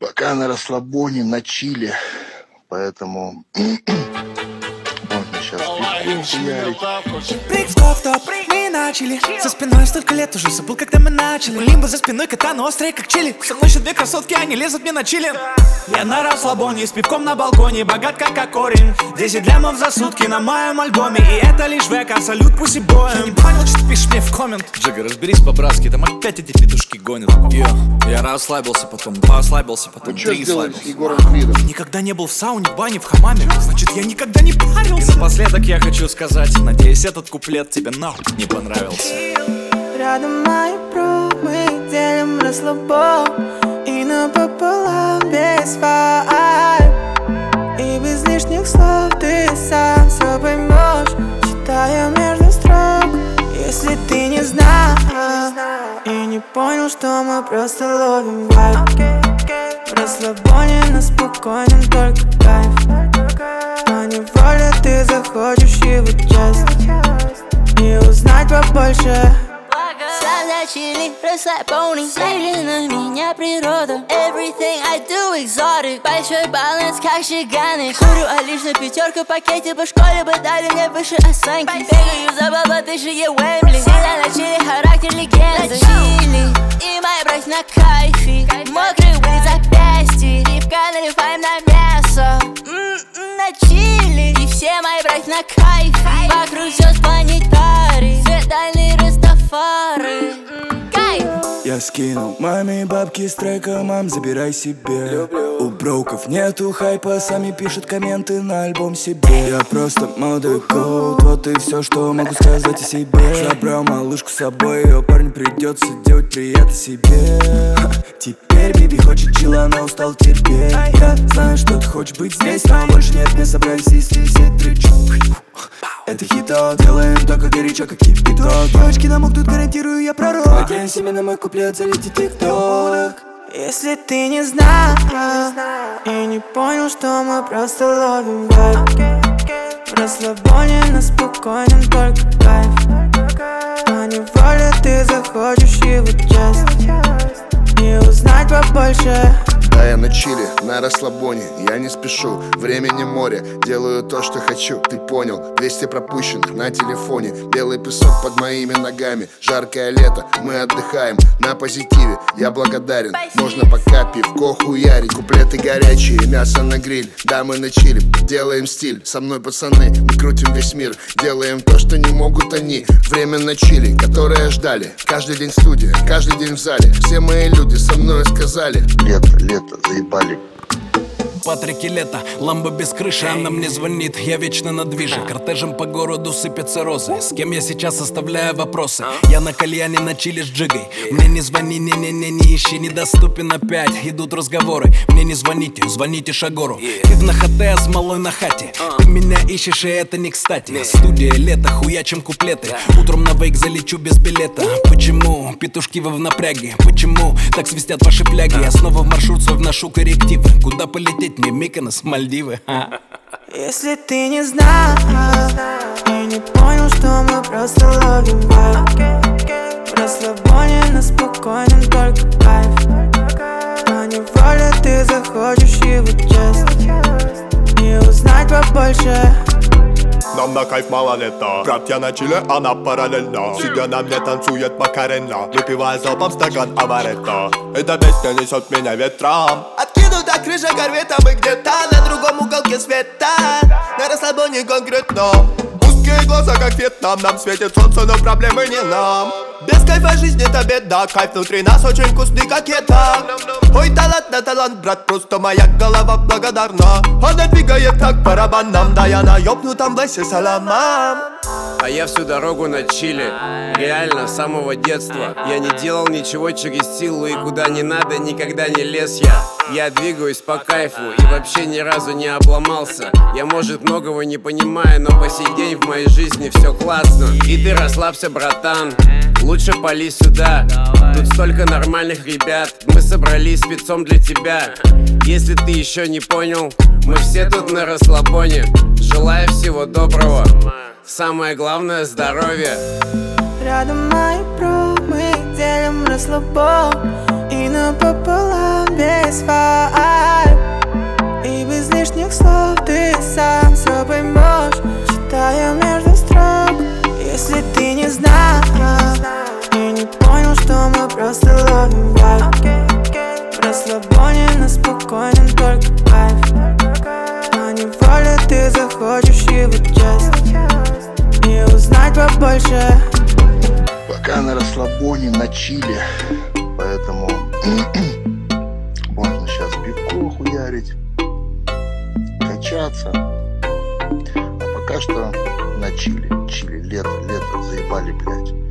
Пока на расслабоне, на чиле. Поэтому можно сейчас пивку хуярить. Стоп, мы начали. За спиной столько лет, уже забыл, когда мы начали. Лимбо за спиной, катана острые, как чили. Со мной еще две красотки, они лезут мне на чили. Я на расслабоне, с пивком на балконе. Богат как корень. 10 лямов за сутки на моем альбоме. И это лишь века, салют пусть и боем. Я не понял, что ты пишешь мне в коммент. Джига, разберись по-братски, там опять эти петушки гонят. Я расслабился, потом два ослабился, потом три сделали слабился. с Егором Кридом? Никогда не был в сауне, бане, в хамаме. Значит, я никогда не парился. И напоследок я хочу сказать, надеюсь, этот куплет тебе нахуй не понравился. Рядом мои бро, мы делим расслабон. И напополам без вайб. И без лишних слов ты сам все поймешь, читая между строк. Если ты не знал и не понял, что мы просто ловим вайб. В расслабоне на спокойном только кайф. Но неволе ты захочешь его часть и узнать побольше. Сам на чили, расслабоне. Смотри на меня природа. Everything I do exotic. Большой баланс, как шиганы. Курю, а лишь пятерка в пакете. По школе бы дали мне выше оценки. Бегаю за баба, ты же е Уэмбли. Всегда на чили, характер легенда. Чили, и мои братья на кайфе. Мокрый вылез запястье. Пивка наливаем на мясо. На чили. И все мои братья на кайфе. Вокруг звезд планетарий. Светальный Растафари. Кайф. Я скинул маме бабки с трека, мам, забирай себе. У броков нету хайпа, сами пишут комменты на альбом себе. Я просто молодой голд, вот и все, что могу сказать о себе. Забрал малышку с собой, ее парню придется делать приятно себе. Теперь биби хочет чила, она устал терпеть. Я знаю, что ты хочешь быть здесь, но больше нет, мы собрались и все тричу. Это хиток, делаем только горячо, как кипяток. Девочки намокнут, гарантирую, я пророк. Надеюсь, именно мой куплет залетит тик-ток. Если ты не знал и не понял, что мы просто ловим вайб. В расслабоне на спокойном только кайф. Но неволе ты захочешь его часть и узнать побольше. Да, я на чиле, на расслабоне, я не спешу. Времени море, делаю то, что хочу. Ты понял, 200 пропущенных на телефоне. Белый песок под моими ногами. Жаркое лето, мы отдыхаем на позитиве, я благодарен. Можно пока пивко хуярить. Куплеты горячие, мясо на гриль. Да, мы на чиле, делаем стиль. Со мной пацаны, мы крутим весь мир. Делаем то, что не могут они. Время на чиле, которое ждали. Каждый день студия, каждый день в зале. Все мои люди со мной сказали: лето, заебали. Патрики лето, ламбо без крыши, она мне звонит, я вечно на движе. Кортежем по городу сыпятся розы, с кем я сейчас оставляю вопросы. Я на кальяне, на чили с джигой. Мне не звони, не ищи, недоступен опять. Идут разговоры, мне не звоните, звоните Шагору. Как на хате, с малой на хате. Ты меня ищешь, и это не кстати. Студия лето, хуячим куплеты. Утром на вейк залечу без билета. Почему? Петушки вы в напряге. Почему так свистят ваши фляги? Я снова в маршрут свой вношу коррективы. Куда полететь мне, Миконос, Мальдивы? Если ты не знал и не понял, что мы просто ловим вайб. В расслабоне на спокойном только кайф. Но неволе ты захочешь его часть и узнать побольше. Нам на кайф мало лета. Братья на чиле, она параллельно. Сидя на мне танцует Макарена, выпивая залпом стакан амаретто. Эта песня несет меня ветром. Откинута крыша корвета, мы где-то на другом уголке света. На расслабоне конкретно. Узкие глаза, как Вьетнам. Нам светит солнце, но проблемы не нам. Без кайфа жизнь это беда. Кайф внутри нас очень вкусный, как еда. Ой, талант на талант, брат, просто моя голова благодарна. Она двигает как барабаном. Да я на ёбнутом весе саламам. А я всю дорогу на чиле. Реально, с самого детства. Я не делал ничего через силу, и куда не надо, никогда не лез я. Я двигаюсь по кайфу и вообще ни разу не обломался. Я, может, многого не понимаю, но по сей день в моей жизни все классно. И ты расслабься, братан, лучше пали сюда. Тут столько нормальных ребят, мы собрались спецом для тебя. Если ты еще не понял, мы все тут на расслабоне. Желаю всего доброго, самое главное — здоровье. Рядом мои бро, мы делим расслабон. И и напополам без вайб. И без лишних слов ты сам все поймешь, читая между строк. Если ты не знал и не понял, что мы просто ловим вайб. В расслабоне на спокойном только кайф. На неволе ты захочешь его часть и узнать побольше. Пока на расслабоне, на чиле. Поэтому можно сейчас пивко хуярить, качаться. А пока что на чиле. Чили, лето, заебали, блядь.